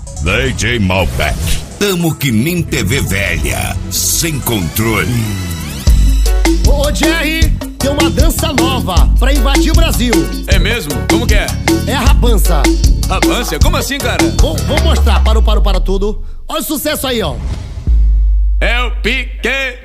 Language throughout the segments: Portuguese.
DJ Malbec. Tamo que nem TV velha, sem controle. Ô Jerry, tem uma dança nova pra invadir o Brasil. É mesmo? Como que é? É a rabança. Rabança? Como assim, cara? Vou mostrar, para tudo. Olha o sucesso aí, ó. É o pique.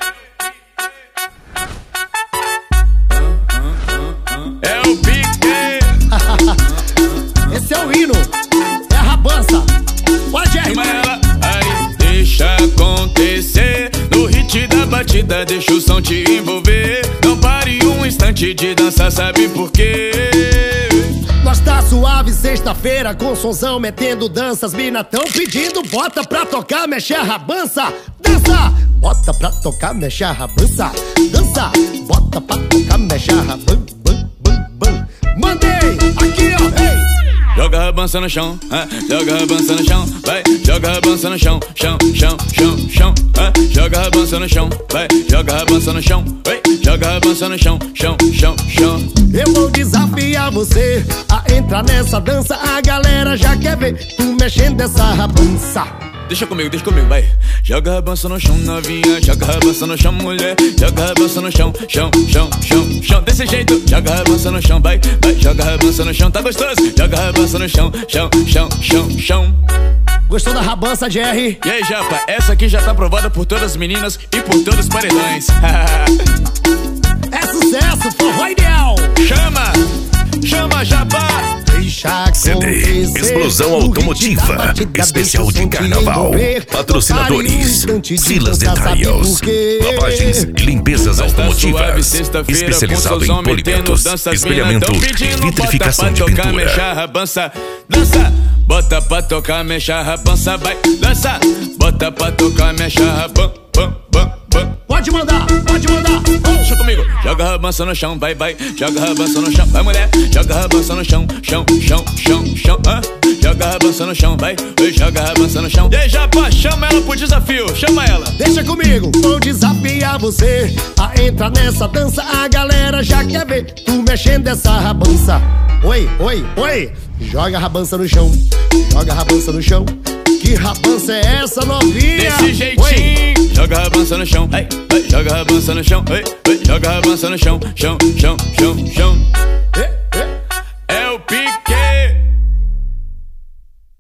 É o pique. Esse é o hino. É a rabança. Olha, Jerry. Aí, deixa acontecer. No hit da batida, deixa o som te envolver. Não pare um instante de dançar, sabe por quê? Nós tá suave sexta-feira, com sonzão metendo danças. Mina tão pedindo, bota pra tocar, mexe a rabança. Dança! Bota pra tocar, mexe a rabança. Dança! Bota pra tocar, mexe a rabança. Mandei! Aqui, ó! Ei! Joga a rabança no chão, joga a rabança no chão, vai. Joga a rabança no chão, chão, chão. Joga a rabança no chão, vai. Joga a rabança no chão, vai. Joga a rabança no chão, chão. Eu vou desafiar você a entrar nessa dança. A galera já quer ver tu mexendo essa rabança. Deixa comigo, vai. Joga a rabança no chão, novinha. Joga a rabança no chão, mulher. Joga a rabança no chão, chão. Desse jeito, joga a rabança no chão, vai. Joga a rabança no chão, tá gostoso? Joga a rabança no chão, chão. Gostou da rabança, Jerry? E aí, Japa, essa aqui já tá aprovada por todas as meninas e por todos os paredões. É sucesso, forró ideal. Chama, Japa. CD Explosão Automotiva, especial de carnaval. Patrocinadores: Silas Details, lavagens e limpezas automotivas, especializado em polimentos, espelhamento e vitrificação de pintura. Dança, bota pra tocar, mexe a rabança, vai. Dança, bota pra tocar, mexe a rabança. Pode mandar. Deixa comigo. Joga a rabança no chão, vai. Joga a rabança no chão, vai, mulher. Joga a rabança no chão, chão. Joga a rabança no chão, vai. Joga a rabança no chão. Deixa, pá, chama ela pro desafio, chama ela. Deixa comigo. Vou desafiar você a entrar nessa dança. A galera já quer ver tu mexendo essa rabança. Oi. Joga a rabança no chão. Que rabança é essa, novinha? Desse jeitinho. Joga a rabança no chão, joga a rabança no chão, joga a rabança no chão, chão.